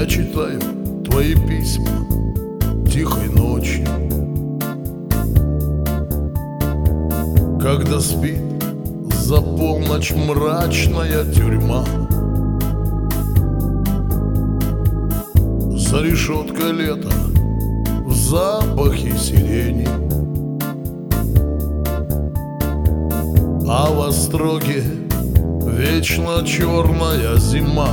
Я читаю твои письма тихой ночью, когда спит за полночь мрачная тюрьма. За решеткой лета в запахе сирени, а в остроге вечно черная зима.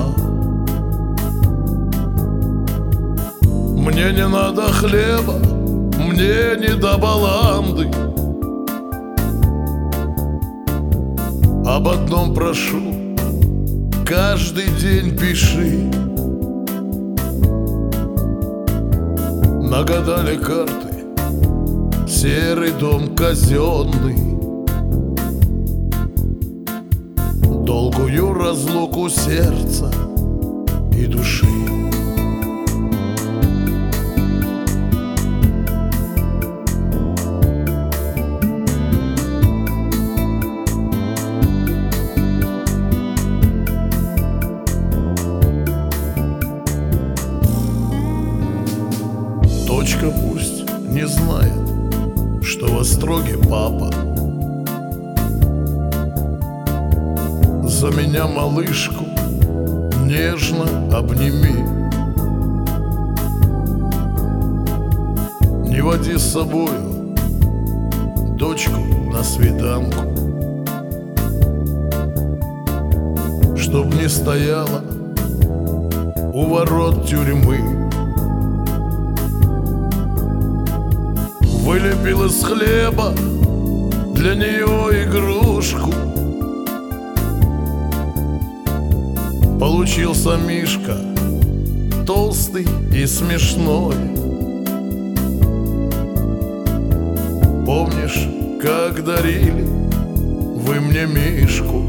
Мне не надо хлеба, мне не до баланды. Об одном прошу, каждый день пиши. Нагадали карты, серый дом казенный, долгую разлуку сердца и души. Дочка пусть не знает, что в остроге папа за меня малышку нежно обними. Не води с собою дочку на свиданку, чтоб не стояла у ворот тюрьмы. Вылепил из хлеба для нее игрушку. Получился мишка толстый и смешной. Помнишь, как дарили вы мне мишку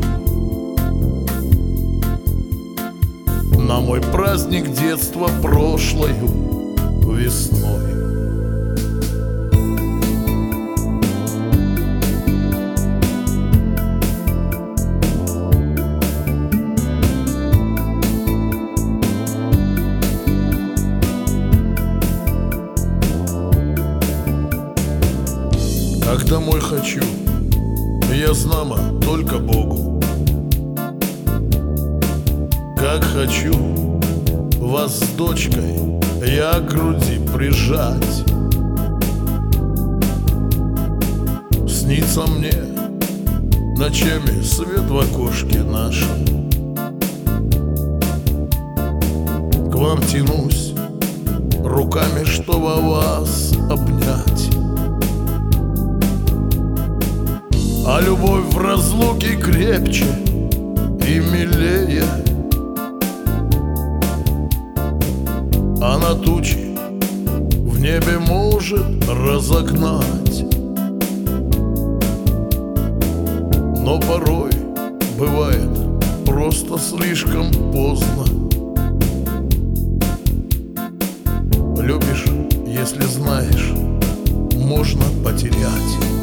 на мой праздник детства прошлою весной? Как домой хочу, я знамо только Богу. Как хочу вас с дочкой я к груди прижать. Снится мне ночами свет в окошке нашем. К вам тянусь руками, чтобы вас обнять. А любовь в разлуке крепче и милее. Она тучи в небе может разогнать, но порой бывает просто слишком поздно. Любишь, если знаешь, можно потерять.